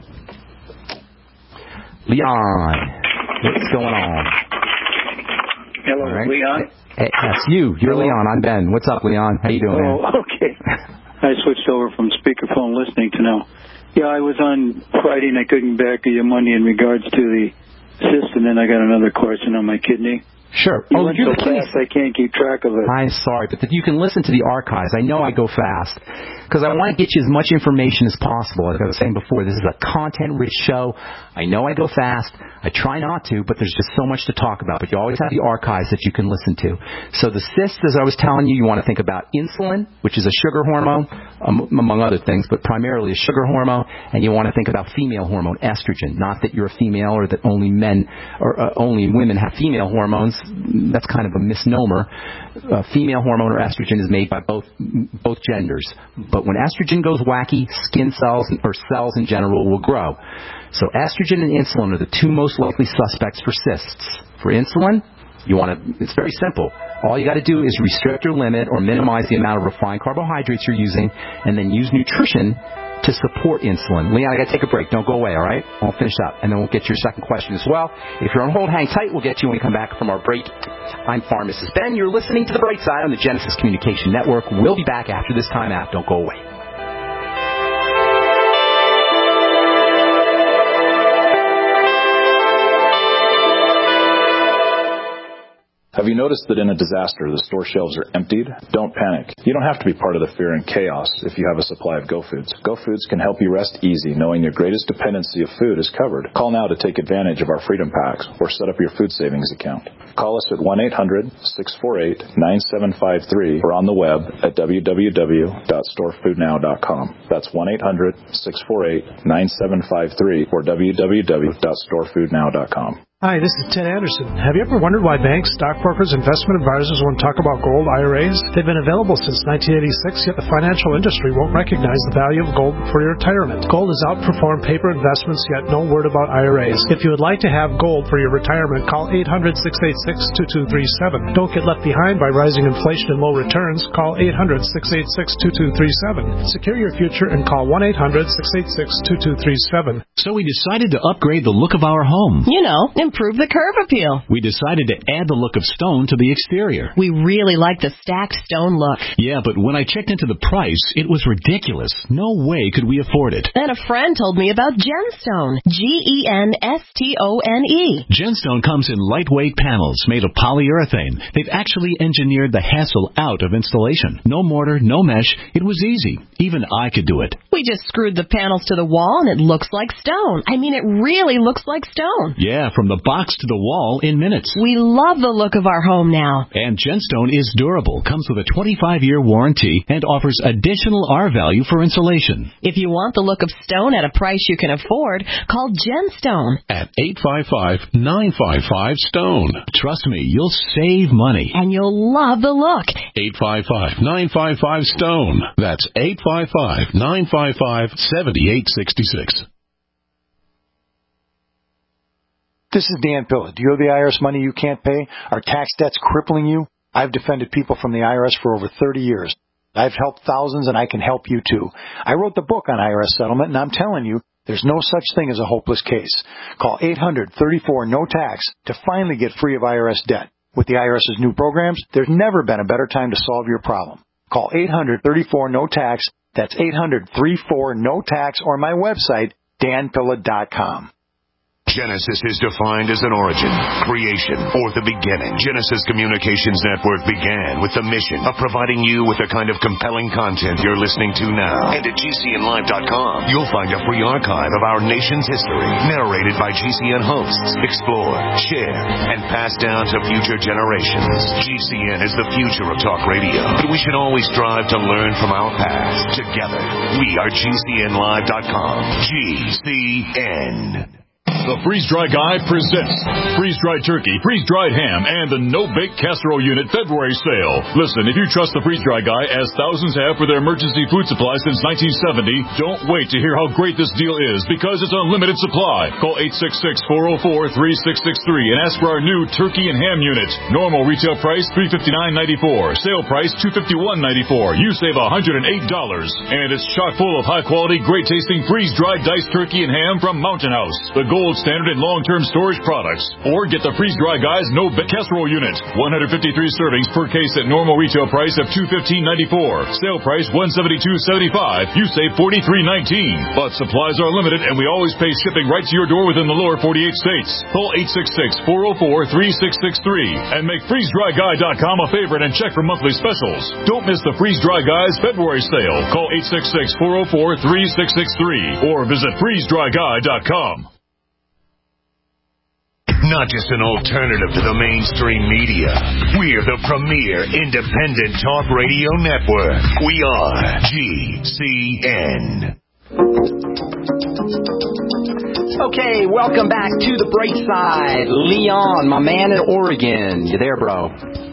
Leon, what's going on? Hello, right. Leon. Hey, that's you. You're Hello. Leon. I'm Ben. What's up, Leon? How you doing, oh, man? Okay. I switched over from speakerphone listening to now. Yeah, I was on Friday and I couldn't back you Monday in regards to the cyst, and then I got another question on my kidney. Sure. You oh, went you're so fast I can't keep track of it. I'm sorry, but the, you can listen to the archives. I know I go fast because I want to get you as much information as possible. Like I was saying before, this is a content-rich show. I know I go fast. I try not to, but there's just so much to talk about. But you always have the archives that you can listen to. So the cyst, as I was telling you, you want to think about insulin, which is a sugar hormone, um, among other things, but primarily a sugar hormone. And you want to think about female hormone, estrogen. Not that you're a female or that only men or uh, only women have female hormones. That's kind of a misnomer. Uh, female hormone or estrogen is made by both both genders. But when estrogen goes wacky, skin cells or cells in general will grow. So estrogen and insulin are the two most likely suspects for cysts. For insulin, you want to, it's very simple. All you got to do is restrict or limit or minimize the amount of refined carbohydrates you're using, and then use nutrition to support insulin. Leon, I got to take a break. Don't go away, all right? I'll finish up, and then we'll get to your second question as well. If you're on hold, hang tight. We'll get to you when we come back from our break. I'm Pharmacist Ben. You're listening to The Bright Side on the Genesis Communication Network. We'll be back after this time out. Don't go away. Have you noticed that in a disaster, the store shelves are emptied? Don't panic. You don't have to be part of the fear and chaos if you have a supply of GoFoods. GoFoods can help you rest easy knowing your greatest dependency of food is covered. Call now to take advantage of our Freedom Packs or set up your food savings account. Call us at one eight hundred six four eight nine seven five three or on the web at w w w dot store food now dot com. That's one eight hundred six four eight nine seven five three or w w w dot store food now dot com. Hi, this is Ted Anderson. Have you ever wondered why banks, stockbrokers, investment advisors won't talk about gold I R As? They've been available since nineteen eighty-six, yet the financial industry won't recognize the value of gold for your retirement. Gold has outperformed paper investments, yet no word about I R As. If you would like to have gold for your retirement, call eight hundred six eight six two two three seven. Don't get left behind by rising inflation and low returns. Call eight hundred six eight six two two three seven. Secure your future and call one eight hundred six eight six two two three seven. So we decided to upgrade the look of our home. You know, improve the curve appeal. We decided to add the look of stone to the exterior. We really like the stacked stone look. Yeah, but when I checked into the price, it was ridiculous. No way could we afford it. Then a friend told me about Genstone. G E N S T O N E. Genstone comes in lightweight panels made of polyurethane. They've actually engineered the hassle out of installation. No mortar, no mesh. It was easy. Even I could do it. We just screwed the panels to the wall and it looks like stone. I mean, it really looks like stone. Yeah, from the the box to the wall in minutes. We love the look of our home now. And Gemstone is durable, comes with a twenty-five year warranty, and offers additional R value for insulation. If you want the look of stone at a price you can afford, call Gemstone at eight five five, nine five five, STONE. Trust me, you'll save money. And you'll love the look. eight five five, nine five five, STONE. That's eight five five, nine five five, seven eight six six. This is Dan Pilla. Do you owe the I R S money you can't pay? Are tax debts crippling you? I've defended people from the I R S for over thirty years. I've helped thousands, and I can help you too. I wrote the book on I R S settlement, and I'm telling you, there's no such thing as a hopeless case. Call eight hundred, thirty-four, no tax to finally get free of I R S debt. With the I R S's new programs, there's never been a better time to solve your problem. Call eight hundred, thirty-four, no tax. That's eight hundred, thirty-four, no tax, or my website, dan pilla dot com. Genesis is defined as an origin, creation, or the beginning. Genesis Communications Network began with the mission of providing you with the kind of compelling content you're listening to now. And at G C N live dot com, you'll find a free archive of our nation's history, narrated by G C N hosts, explored, shared, and passed down to future generations. G C N is the future of talk radio, but we should always strive to learn from our past. Together, we are G C N live dot com. G C N. The Freeze-Dry Guy presents freeze-dried turkey, freeze-dried ham, and the no-bake casserole unit February sale. Listen, if you trust the Freeze-Dry Guy, as thousands have for their emergency food supply since nineteen seventy, don't wait to hear how great this deal is, because it's unlimited supply. Call eight six six, four oh four, three six six three and ask for our new turkey and ham unit. Normal retail price three hundred fifty-nine dollars and ninety-four cents. Sale price two hundred fifty-one dollars and ninety-four cents. You save one hundred eight dollars. And it's chock full of high-quality, great-tasting freeze-dried diced turkey and ham from Mountain House, the gold standard in long-term storage products. Or get the Freeze-Dry Guy's no-bake casserole unit. one hundred fifty-three servings per case at normal retail price of two hundred fifteen dollars and ninety-four cents. Sale price one hundred seventy-two dollars and seventy-five cents. You save forty-three dollars and nineteen cents. But supplies are limited, and we always pay shipping right to your door within the lower forty-eight states. Call eight six six, four oh four, three six six three and make freeze dry guy dot com a favorite and check for monthly specials. Don't miss the Freeze-Dry Guy's February sale. Call eight six six, four oh four, three six six three or visit freeze dry guy dot com. Not just an alternative to the mainstream media. We're the premier independent talk radio network. We are G C N. Okay, welcome back to the bright side. Leon, my man in Oregon. You there, bro?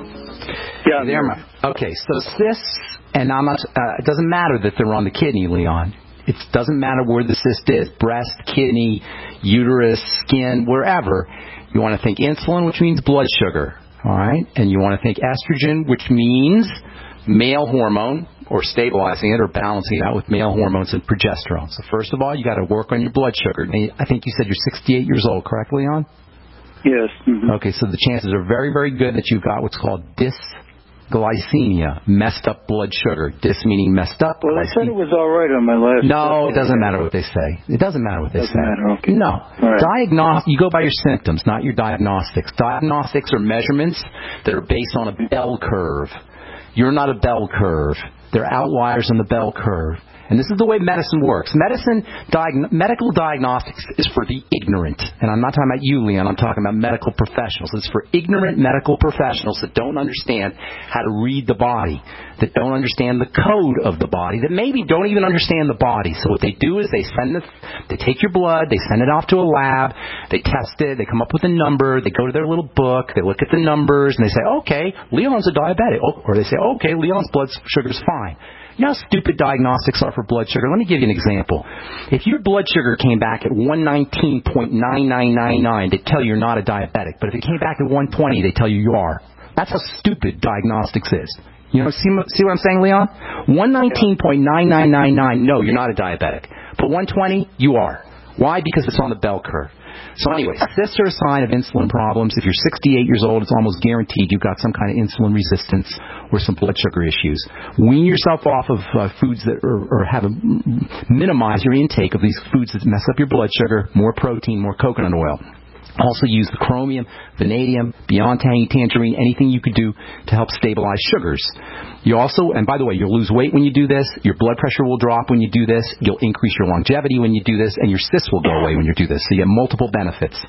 Yeah. You there, my... Okay, so cysts, and I'm not, uh, it doesn't matter that they're on the kidney, Leon. It doesn't matter where the cyst is, breast, kidney, uterus, skin, wherever. You want to think insulin, which means blood sugar, all right? And you want to think estrogen, which means male hormone, or stabilizing it or balancing it out with male hormones and progesterone. So first of all, you got to work on your blood sugar. I think you said you're sixty-eight years old, correct, Leon? Yes. Mm-hmm. Okay, so the chances are very, very good that you've got what's called dysglycemia, messed up blood sugar. Dys meaning messed up. Well, I said it was all right on my last. No, it doesn't matter what they say. It doesn't matter what they doesn't say. Matter, okay. No. Right. Diagnos- you go by your symptoms, not your diagnostics. Diagnostics are measurements that are based on a bell curve. You're not a bell curve. They're outliers on the bell curve. And this is the way medicine works. Medicine, diag- medical diagnostics is for the ignorant. And I'm not talking about you, Leon. I'm talking about medical professionals. It's for ignorant medical professionals that don't understand how to read the body, that don't understand the code of the body, that maybe don't even understand the body. So what they do is they send the, they take your blood, they send it off to a lab, they test it, they come up with a number, they go to their little book, they look at the numbers, and they say, okay, Leon's a diabetic. Or they say, okay, Leon's blood sugar's fine. You know how stupid diagnostics are for blood sugar? Let me give you an example. If your blood sugar came back at one nineteen point nine nine nine nine, they'd tell you you're not a diabetic. But if it came back at one twenty, they tell you you are. That's how stupid diagnostics is. You know, see, see what I'm saying, Leon? one nineteen point nine nine nine nine, no, you're not a diabetic. But one twenty, you are. Why? Because it's on the bell curve. So anyway, cysts are a sign of insulin problems. If you're sixty-eight years old, it's almost guaranteed you've got some kind of insulin resistance or some blood sugar issues. Wean yourself off of uh, foods that are, or have a, minimize your intake of these foods that mess up your blood sugar, more protein, more coconut oil. Also use the chromium, vanadium, beyond tangy tangerine, anything you could do to help stabilize sugars. You also, and by the way, you'll lose weight when you do this, your blood pressure will drop when you do this, you'll increase your longevity when you do this, and your cysts will go away when you do this. So you have multiple benefits.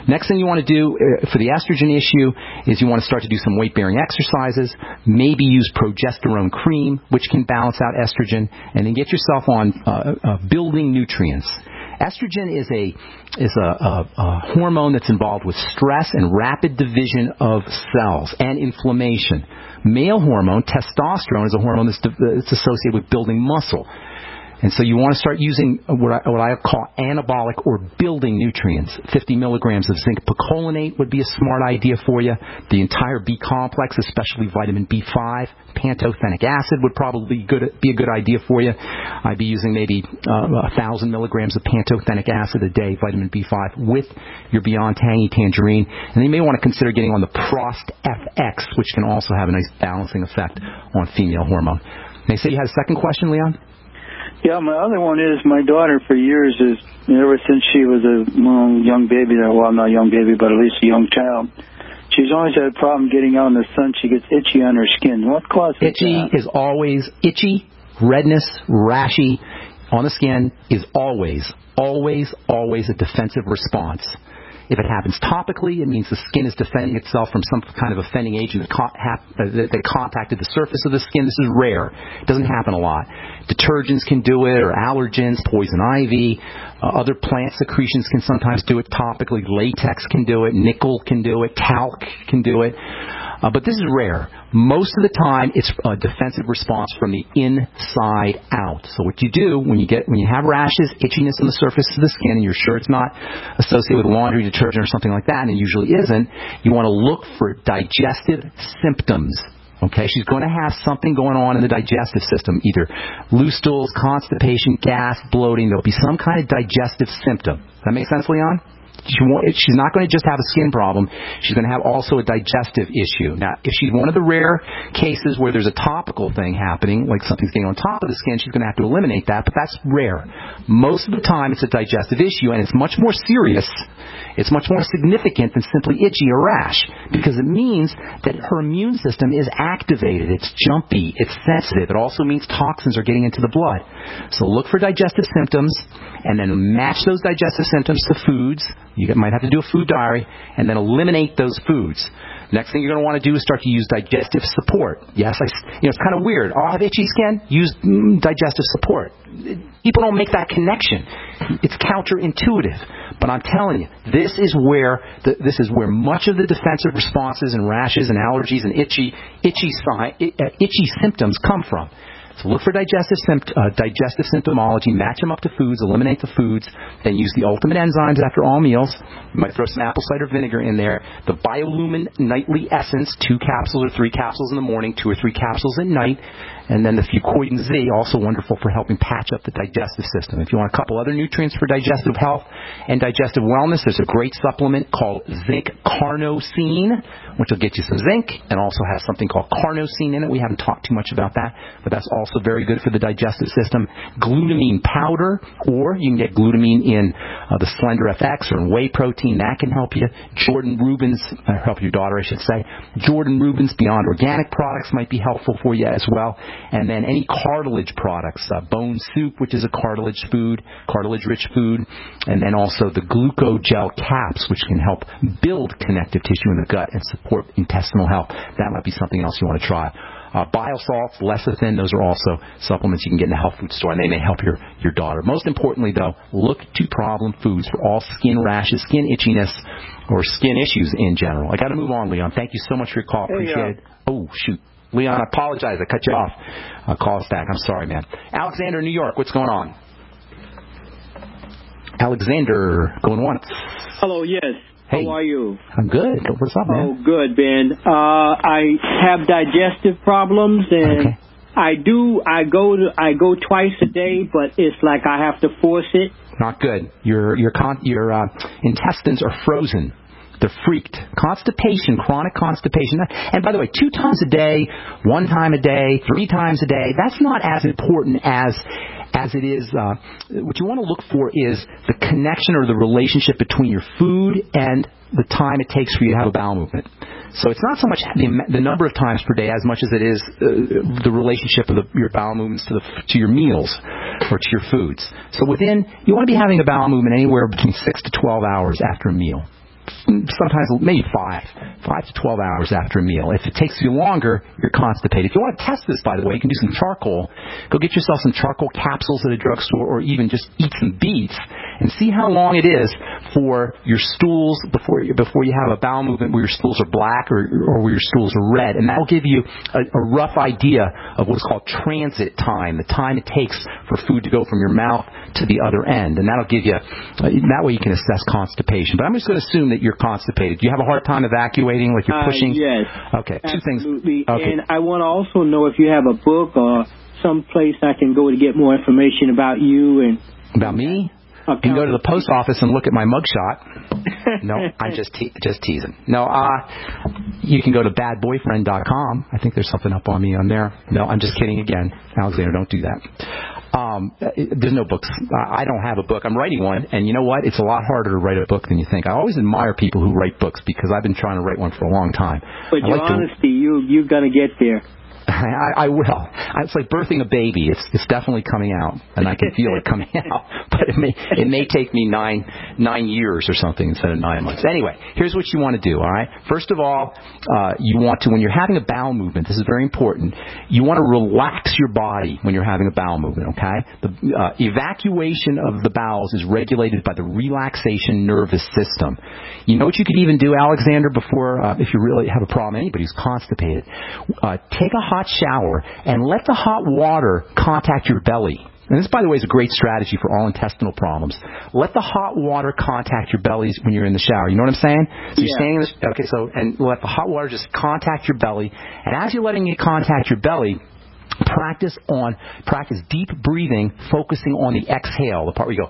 Next thing you want to do uh, for the estrogen issue is you want to start to do some weight-bearing exercises, maybe use progesterone cream, which can balance out estrogen, and then get yourself on uh, uh, building nutrients. Estrogen is a is a, a, a hormone that's involved with stress and rapid division of cells and inflammation. Male hormone, testosterone, is a hormone that's, that's associated with building muscle. And so you want to start using what I, what I call anabolic or building nutrients. fifty milligrams of zinc picolinate would be a smart idea for you. The entire B complex, especially vitamin B five, pantothenic acid would probably be, good, be a good idea for you. I'd be using maybe uh, one thousand milligrams of pantothenic acid a day, vitamin B five, with your Beyond Tangy Tangerine. And then you may want to consider getting on the Prost F X, which can also have a nice balancing effect on female hormone. They say you had a second question, Leon? Yeah, my other one is my daughter for years is, ever since she was a well, young baby, well, not a young baby, but at least a young child, she's always had a problem getting out in the sun. She gets itchy on her skin. What causes itchy that? is always itchy, redness, rashy on the skin is always, always, always a defensive response. If it happens topically, it means the skin is defending itself from some kind of offending agent that, co- hap- uh, that, that contacted the surface of the skin. This is rare. It doesn't happen a lot. Detergents can do it, or allergens, poison ivy. Uh, other plant secretions can sometimes do it topically. Latex can do it. Nickel can do it. Talc can do it. Uh, but this is rare. Most of the time, it's a defensive response from the inside out. So what you do when you get when you have rashes, itchiness on the surface of the skin, and you're sure it's not associated with laundry detergent or something like that, and it usually isn't, you want to look for digestive symptoms. Okay, she's going to have something going on in the digestive system, either loose stools, constipation, gas, bloating. There'll be some kind of digestive symptom. Does that make sense, Leon? She won't, she's not going to just have a skin problem. She's going to have also a digestive issue. Now, if she's one of the rare cases where there's a topical thing happening, like something's getting on top of the skin, she's going to have to eliminate that, but that's rare. Most of the time, it's a digestive issue, and it's much more serious. It's much more significant than simply itchy or rash, because it means that her immune system is activated. It's jumpy. It's sensitive. It also means toxins are getting into the blood. So look for digestive symptoms, and then match those digestive symptoms to foods. You might have to do a food diary, and then eliminate those foods. Next thing you're going to want to do is start to use digestive support. Yes, I, you know, it's kind of weird. Oh, I have itchy skin? Use mm, digestive support. People don't make that connection. It's counterintuitive. But I'm telling you, this is where the, this is where much of the defensive responses and rashes and allergies and itchy itchy itchy symptoms come from. So look for digestive, sympt- uh, digestive symptomology, match them up to foods, eliminate the foods, then use the ultimate enzymes after all meals. You might throw some apple cider vinegar in there. The Biolumin Nightly Essence, two capsules or three capsules in the morning, two or three capsules at night. And then the Fucoidan Z, also wonderful for helping patch up the digestive system. If you want a couple other nutrients for digestive health and digestive wellness, there's a great supplement called Zinc Carnosine, which will get you some zinc, and also has something called carnosine in it. We haven't talked too much about that, but that's also very good for the digestive system. Glutamine powder, or you can get glutamine in uh, the Slender F X or in whey protein. That can help you. Jordan Rubin's, uh, help your daughter, I should say. Jordan Rubin's Beyond Organic products might be helpful for you as well. And then any cartilage products, uh, bone soup, which is a cartilage food, cartilage-rich food, and then also the glucogel caps, which can help build connective tissue in the gut and support intestinal health. That might be something else you want to try. Uh, biosalts, lecithin, those are also supplements you can get in the health food store, and they may help your, your daughter. Most importantly, though, look to problem foods for all skin rashes, skin itchiness, or skin issues in general. I got to move on, Leon. Thank you so much for your call. Hey, Appreciate uh, it. Oh, shoot. Leon, I apologize. I cut you off. Uh, call us back. I'm sorry, man. Alexander, New York. What's going on? Alexander, going once. Hello, yes. Hey. How are you? I'm good. What's up, man? Oh, good, Ben. Uh, I have digestive problems, and okay. I do. I go to. I go twice a day, but it's like I have to force it. Not good. Your your con- your uh, intestines are frozen. They're freaked. Constipation, chronic constipation. And by the way, two times a day, one time a day, three times a day, that's not as important as as it is. Uh, what you want to look for is the connection or the relationship between your food and the time it takes for you to have a bowel movement. So it's not so much the, the number of times per day as much as it is uh, the relationship of the, your bowel movements to, the, to your meals or to your foods. So within, you want to be having a bowel movement anywhere between six to twelve hours after a meal. sometimes maybe five, five to twelve hours after a meal. If it takes you longer, you're constipated. If you want to test this, by the way, you can do some charcoal. Go get yourself some charcoal capsules at a drugstore, or even just eat some beets and see how long it is for your stools before you, before you have a bowel movement where your stools are black or, or where your stools are red. And that will give you a, a rough idea of what's called transit time, the time it takes for food to go from your mouth to the other end. And that'll give you, uh, that way you can assess constipation. But I'm just going to assume that you're constipated. Do you have a hard time evacuating, like you're pushing? Uh, yes. Okay, two Absolutely. things. Okay. And I want to also know if you have a book or some place I can go to get more information about you and about me. You can go to the post office and look at my mugshot. No, I'm just te- just teasing. No, uh, you can go to bad boyfriend dot com. I think there's something up on me on there. No, I'm just kidding again. Alexander, don't do that. Um, there's no books. I don't have a book. I'm writing one, and you know what? It's a lot harder to write a book than you think. I always admire people who write books because I've been trying to write one for a long time. But I your like to... honesty, you, you're going to get there. I, I will. It's like birthing a baby. It's it's definitely coming out, and I can feel it coming out. But it may it may take me nine nine years or something instead of nine months. Anyway, here's what you want to do. All right. First of all, uh, you want to, when you're having a bowel movement, this is very important. You want to relax your body when you're having a bowel movement. Okay. The uh, evacuation of the bowels is regulated by the relaxation nervous system. You know what you could even do, Alexander, before uh, if you really have a problem, anybody who's constipated, uh, take a hot shower and let the hot water contact your belly. And this, by the way, is a great strategy for all intestinal problems. Let the hot water contact your bellies when you're in the shower. You know what I'm saying? So you're yeah. staying in the, okay, so, and let the hot water just contact your belly. And as you're letting it contact your belly, practice on, practice deep breathing, focusing on the exhale, the part where you go,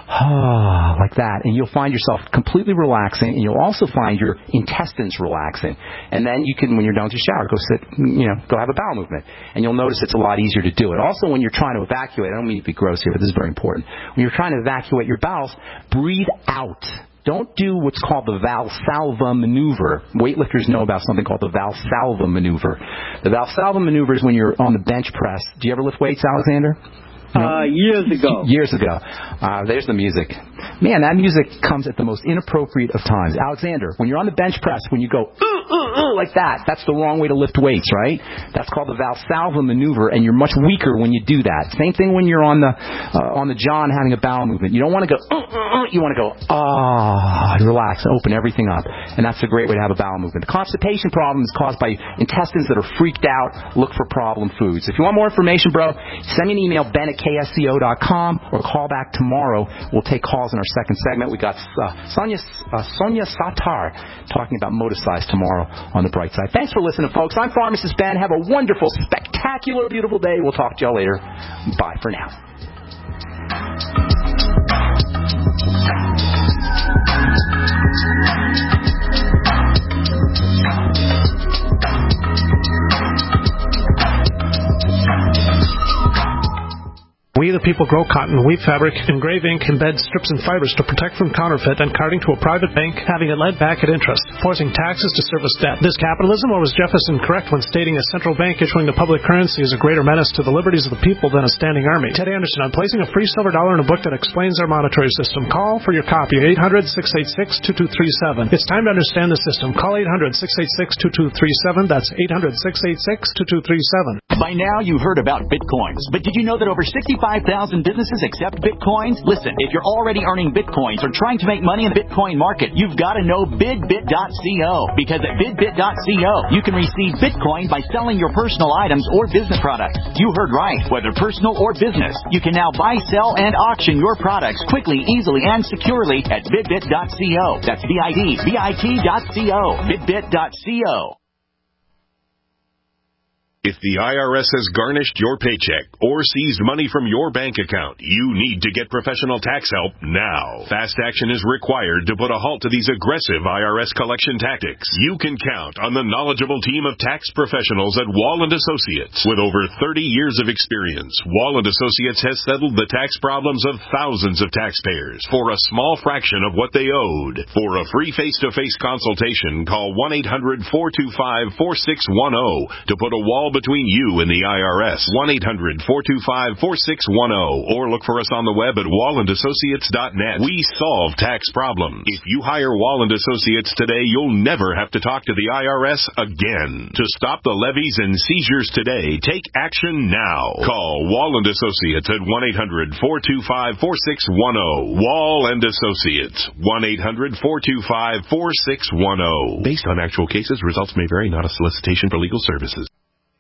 ah, like that. And you'll find yourself completely relaxing, and you'll also find your intestines relaxing. And then you can, when you're done with your shower, go sit, you know, go have a bowel movement. And you'll notice it's a lot easier to do it. Also, when you're trying to evacuate, I don't mean to be gross here, but this is very important. When you're trying to evacuate your bowels, breathe out. Don't do what's called the Valsalva maneuver. Weightlifters know about something called the Valsalva maneuver. The Valsalva maneuver is when you're on the bench press. Do you ever lift weights, Alexander? Uh, years ago. Years ago. Uh, there's the music. Man, that music comes at the most inappropriate of times. Alexander, when you're on the bench press, when you go, uh, uh, uh, like that, that's the wrong way to lift weights, right? That's called the Valsalva maneuver, and you're much weaker when you do that. Same thing when you're on the uh, on the John having a bowel movement. You don't want to go, uh, uh, uh, you want to go, ah, relax, open everything up. And that's a great way to have a bowel movement. The constipation problem is caused by intestines that are freaked out. Look for problem foods. If you want more information, bro, send me an email, Ben at K S C O dot com, or call back tomorrow. We'll take calls in our second segment. We got uh, Sonia, uh, Sonia Satar talking about motor size tomorrow on the bright side. Thanks for listening, folks. I'm Pharmacist Ben. Have a wonderful, spectacular, beautiful day. We'll talk to y'all later. Bye for now. We the people grow cotton, weave fabric, engrave ink, embed strips and fibers to protect from counterfeit and carting to a private bank, having it led back at interest, forcing taxes to service debt. This capitalism, or was Jefferson correct when stating a central bank issuing the public currency is a greater menace to the liberties of the people than a standing army? Ted Anderson, I'm placing a free silver dollar in a book that explains our monetary system. Call for your copy, eight hundred, six eight six, two two three seven. It's time to understand the system. Call eight hundred, six eight six, two two three seven. That's eight hundred, six eight six, two two three seven. By now, you've heard about Bitcoins, but did you know that over sixty-five thousand businesses accept Bitcoins? Listen, if you're already earning Bitcoins or trying to make money in the Bitcoin market, you've got to know bidbit dot co, because at bidbit dot co, you can receive Bitcoin by selling your personal items or business products. You heard right. Whether personal or business, you can now buy, sell, and auction your products quickly, easily, and securely at bidbit dot co. That's B I D B I T dot co. bidbit dot co. If the I R S has garnished your paycheck or seized money from your bank account, you need to get professional tax help now. Fast action is required to put a halt to these aggressive I R S collection tactics. You can count on the knowledgeable team of tax professionals at Wall and Associates. With over thirty years of experience, Wall and Associates has settled the tax problems of thousands of taxpayers for a small fraction of what they owed. For a free face-to-face consultation, call one eight hundred, four two five, four six one zero to put a wall between you and the I R S. one eight hundred four two five four six one zero or look for us on the web at wall and associates dot net. We solve tax problems. If you hire Wall and Associates today, you'll never have to talk to the I R S again. To stop the levies and seizures today, take action now. Call Wall and Associates at one eight hundred four two five four six one zero. Wall and Associates, one eight hundred four two five four six one zero. Based on actual cases, results may vary, not a solicitation for legal services.